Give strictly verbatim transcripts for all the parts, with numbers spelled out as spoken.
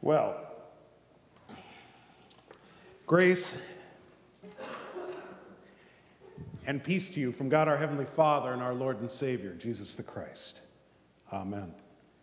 Well, grace and peace to you from God our Heavenly Father and our Lord and Savior, Jesus the Christ. Amen.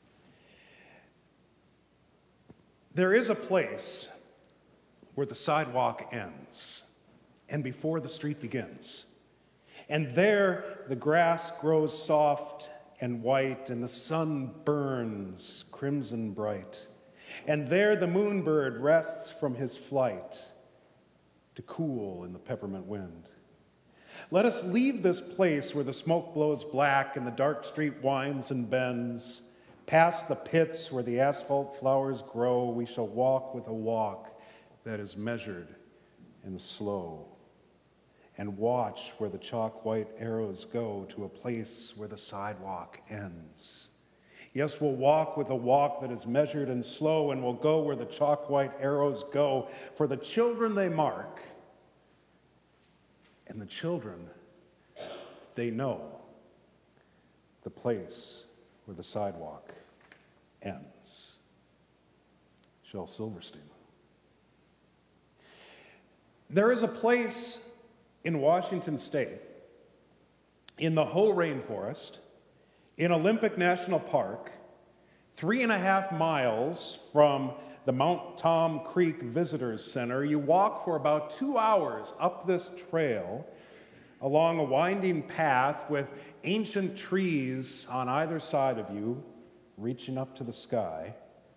There is a place where the sidewalk ends and before the street begins. And there the grass grows soft and white and the sun burns crimson bright. And there the moonbird rests from his flight to cool in the peppermint wind. Let us leave this place where the smoke blows black and the dark street winds and bends. Past the pits where the asphalt flowers grow, we shall walk with a walk that is measured and slow. And watch where the chalk white arrows go to a place where the sidewalk ends. Yes, we'll walk with a walk that is measured and slow, and we'll go where the chalk white arrows go. For the children they mark, and the children, they know the place where the sidewalk ends. Shel Silverstein. There is a place in Washington State, in the Hoh Rainforest, in Olympic National Park, three and a half miles from the Mount Tom Creek Visitors Center. You walk for about two hours up this trail along a winding path with ancient trees on either side of you, reaching up to the sky.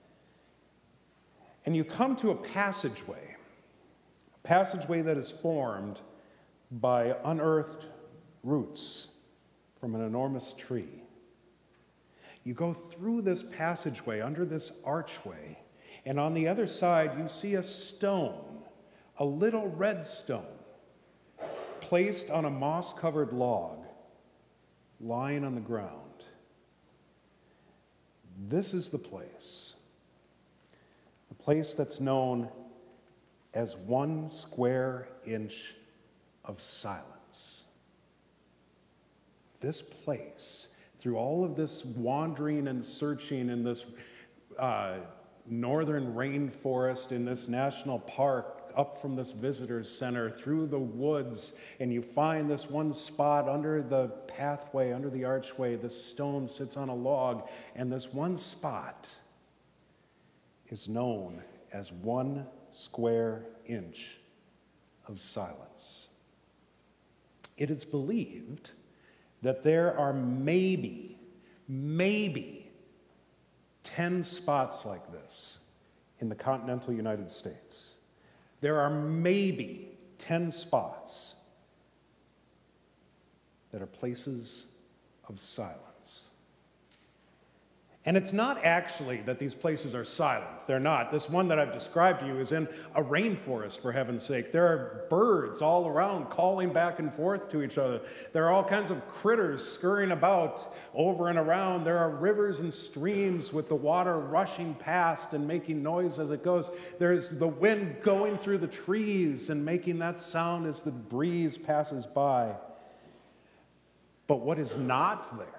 And you come to a passageway, a passageway that is formed by unearthed roots from an enormous tree. You go through this passageway, under this archway, and on the other side you see a stone, a little red stone, placed on a moss-covered log, lying on the ground. This is the place, a place that's known as one square inch of silence. This place, through all of this wandering and searching in this uh, northern rainforest, in this national park, up from this visitor's center, through the woods, and you find this one spot under the pathway, under the archway. This stone sits on a log, and this one spot is known as one square inch of silence. It is believed that there are maybe, maybe ten spots like this in the continental United States. There are maybe ten spots that are places of silence. And it's not actually that these places are silent. They're not. This one that I've described to you is in a rainforest, for heaven's sake. There are birds all around calling back and forth to each other. There are all kinds of critters scurrying about over and around. There are rivers and streams with the water rushing past and making noise as it goes. There's the wind going through the trees and making that sound as the breeze passes by. But what is not there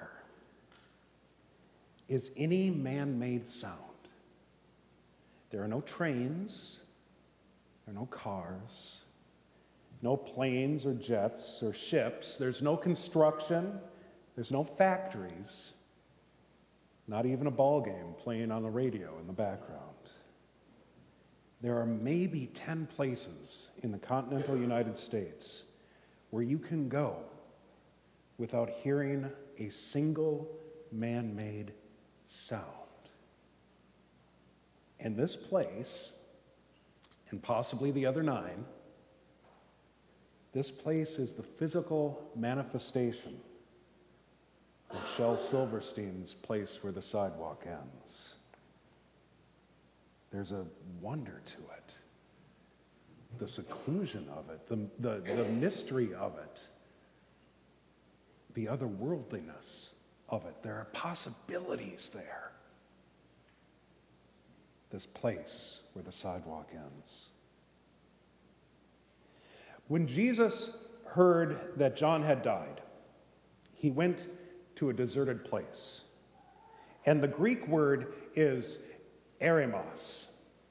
is any man-made sound. There are no trains, there are no cars, no planes or jets or ships. There's no construction, there's no factories, not even a ball game playing on the radio in the background. There are maybe ten places in the continental United States where you can go without hearing a single man-made sound. And this place, and possibly the other nine, this place is the physical manifestation of Shel Silverstein's place where the sidewalk ends. There's a wonder to it, the seclusion of it, the, the, the mystery of it, the otherworldliness of it. There are possibilities there. This place where the sidewalk ends. When Jesus heard that John had died, he went to a deserted place. And the Greek word is eremos.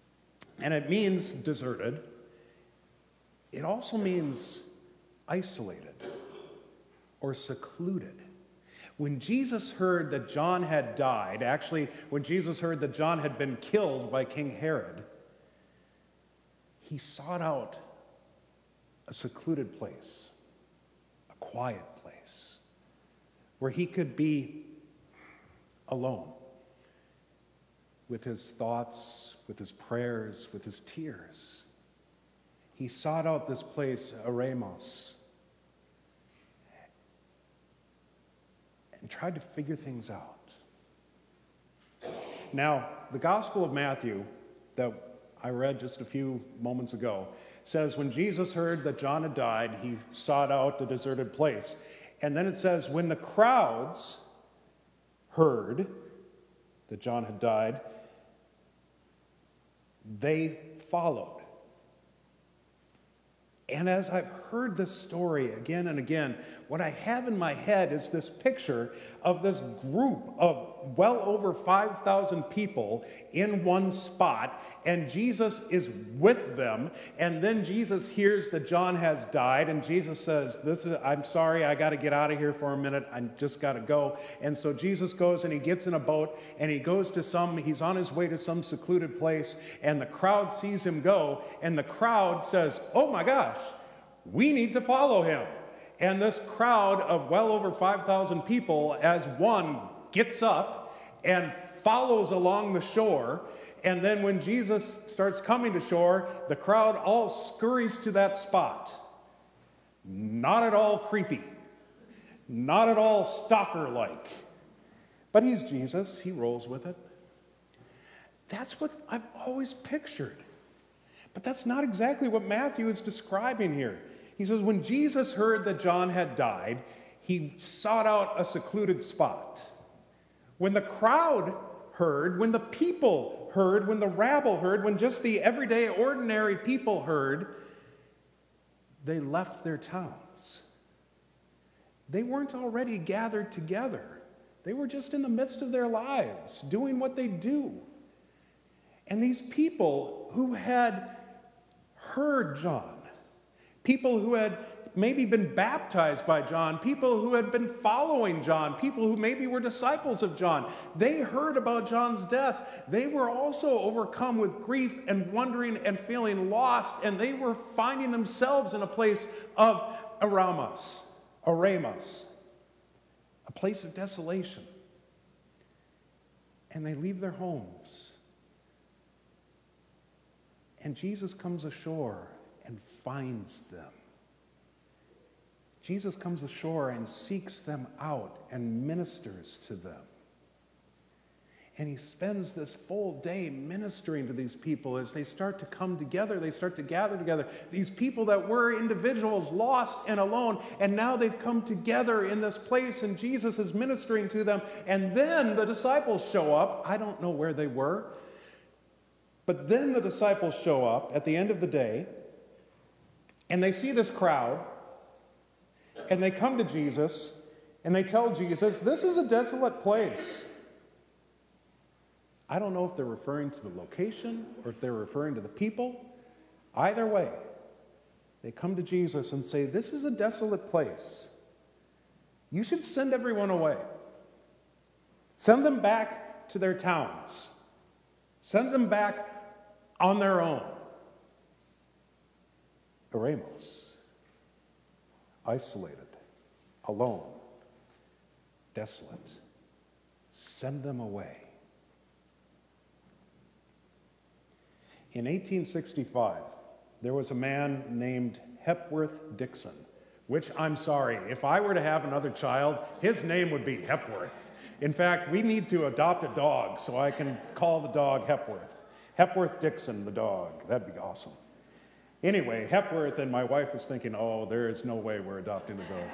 And it means deserted. It also means isolated or secluded. When Jesus heard that John had died, actually, when Jesus heard that John had been killed by King Herod, he sought out a secluded place, a quiet place, where he could be alone with his thoughts, with his prayers, with his tears. He sought out this place, Eremos, and tried to figure things out. Now, the Gospel of Matthew that I read just a few moments ago says when Jesus heard that John had died, he sought out a deserted place. And then it says when the crowds heard that John had died, they followed. And as I've heard this story again and again, what I have in my head is this picture of this group of well over five thousand people in one spot, and Jesus is with them, and then Jesus hears that John has died, and Jesus says, "This is, I'm sorry, I got to get out of here for a minute, I just got to go." And so Jesus goes and he gets in a boat, and he goes to some, he's on his way to some secluded place, and the crowd sees him go, and the crowd says, "Oh my gosh, we need to follow him." And this crowd of well over five thousand people as one gets up and follows along the shore. And then when Jesus starts coming to shore, the crowd all scurries to that spot. Not at all creepy. Not at all stalker-like. But he's Jesus. He rolls with it. That's what I've always pictured. But that's not exactly what Matthew is describing here. He says, when Jesus heard that John had died, he sought out a secluded spot. When the crowd heard, when the people heard, when the rabble heard, when just the everyday, ordinary people heard, they left their towns. They weren't already gathered together. They were just in the midst of their lives, doing what they do. And these people who had heard John, people who had maybe been baptized by John, people who had been following John, people who maybe were disciples of John, they heard about John's death. They were also overcome with grief and wondering and feeling lost, and they were finding themselves in a place of Eremos, Eremos, a place of desolation. And they leave their homes. And Jesus comes ashore and finds them. Jesus comes ashore and seeks them out and ministers to them. And he spends this full day ministering to these people as they start to come together, they start to gather together. These people that were individuals, lost and alone, and now they've come together in this place, and Jesus is ministering to them. And then the disciples show up. I don't know where they were. But then the disciples show up at the end of the day, and they see this crowd, and they come to Jesus, and they tell Jesus, "This is a desolate place." I don't know if they're referring to the location or if they're referring to the people. Either way, they come to Jesus and say, "This is a desolate place. You should send everyone away. Send them back to their towns. Send them back on their own." Eremos, isolated, alone, desolate. Send them away. In eighteen sixty-five, there was a man named Hepworth Dixon, which I'm sorry, if I were to have another child, his name would be Hepworth. In fact, we need to adopt a dog so I can call the dog Hepworth. Hepworth Dixon, the dog. That'd be awesome. Anyway, Hepworth, and my wife was thinking, oh, there is no way we're adopting a dog.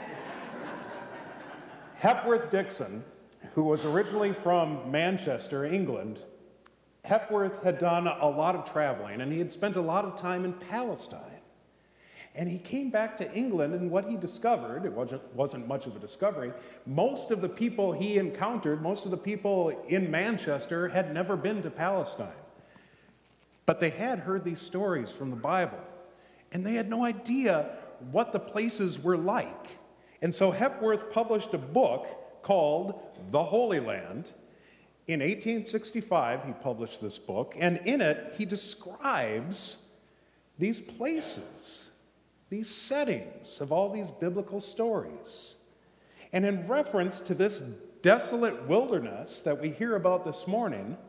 Hepworth Dixon, who was originally from Manchester, England, Hepworth had done a lot of traveling, and he had spent a lot of time in Palestine. And he came back to England, and what he discovered, it wasn't, wasn't much of a discovery, most of the people he encountered, most of the people in Manchester had never been to Palestine. But they had heard these stories from the Bible, and they had no idea what the places were like. And so Hepworth published a book called The Holy Land. In eighteen sixty-five, he published this book, and in it, he describes these places, these settings of all these biblical stories. And in reference to this desolate wilderness that we hear about this morning,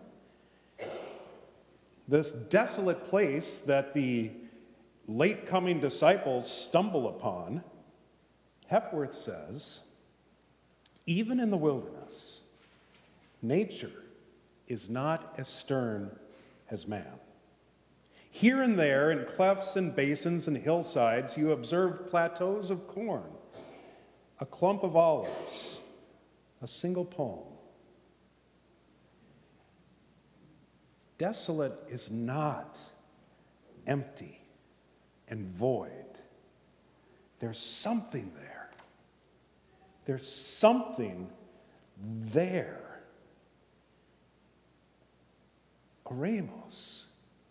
this desolate place that the late-coming disciples stumble upon, Hepworth says, even in the wilderness, nature is not as stern as man. Here and there, in clefts and basins and hillsides, you observe plateaus of corn, a clump of olives, a single palm. Desolate is not empty and void. There's something there. There's something there. Eremos.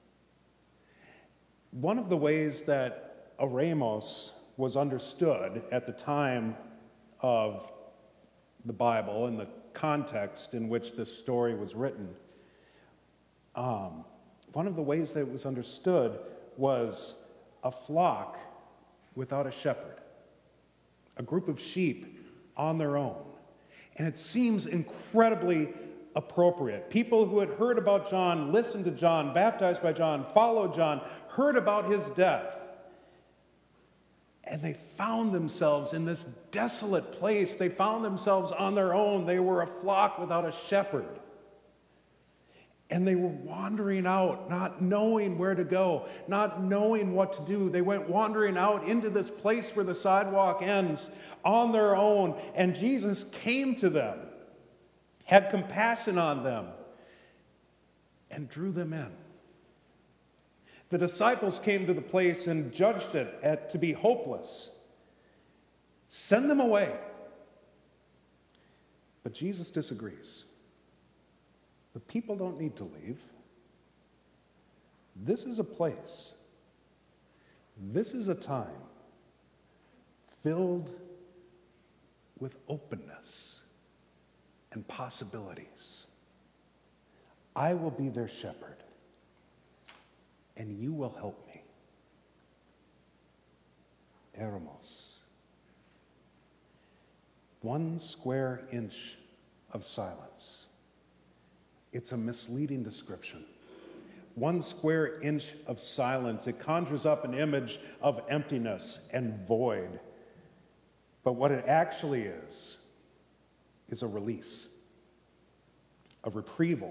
One of the ways that eremos was understood at the time of the Bible and the context in which this story was written, um, one of the ways that it was understood was a flock without a shepherd, a group of sheep on their own. And it seems incredibly appropriate. People who had heard about John, listened to John, baptized by John, followed John, heard about his death, and they found themselves in this desolate place. They found themselves on their own. They were a flock without a shepherd. And they were wandering out, not knowing where to go, not knowing what to do. They went wandering out into this place where the sidewalk ends on their own. And Jesus came to them, had compassion on them, and drew them in. The disciples came to the place and judged it at, to be hopeless. Send them away. But Jesus disagrees. The people don't need to leave. This is a place, this is a time filled with openness and possibilities. I will be their shepherd, and you will help me. Eremos. One square inch of silence. It's a misleading description. One square inch of silence, it conjures up an image of emptiness and void. But what it actually is, is a release, a retrieval,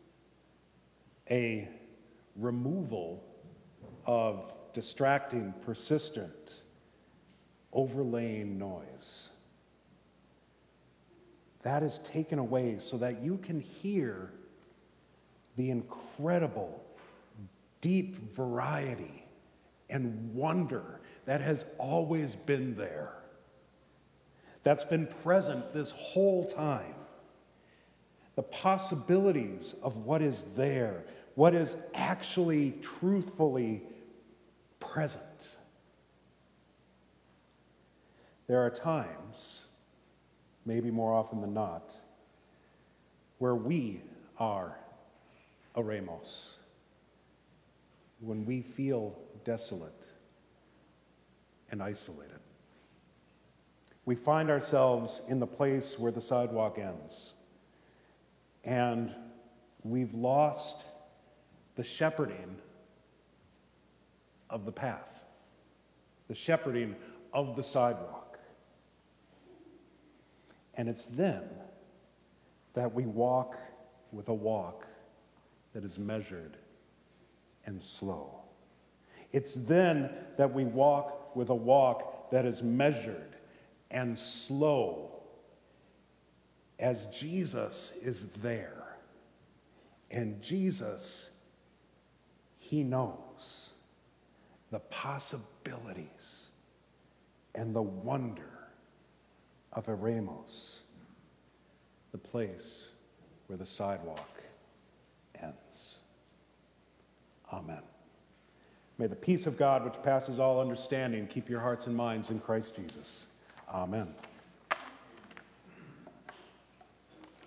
a removal of distracting, persistent, overlaying noise. That is taken away so that you can hear the incredible, deep variety and wonder that has always been there, that's been present this whole time. The possibilities of what is there, what is actually truthfully present. There are times, maybe more often than not, where we are eremos, when we feel desolate and isolated. We find ourselves in the place where the sidewalk ends, and we've lost the shepherding of the path, the shepherding of the sidewalk. And it's then that we walk with a walk that is measured and slow. It's then that we walk with a walk that is measured and slow, as Jesus is there. And Jesus, he knows the possibilities and the wonder of eremos, the place where the sidewalk ends. Amen. May the peace of God, which passes all understanding, keep your hearts and minds in Christ Jesus. Amen.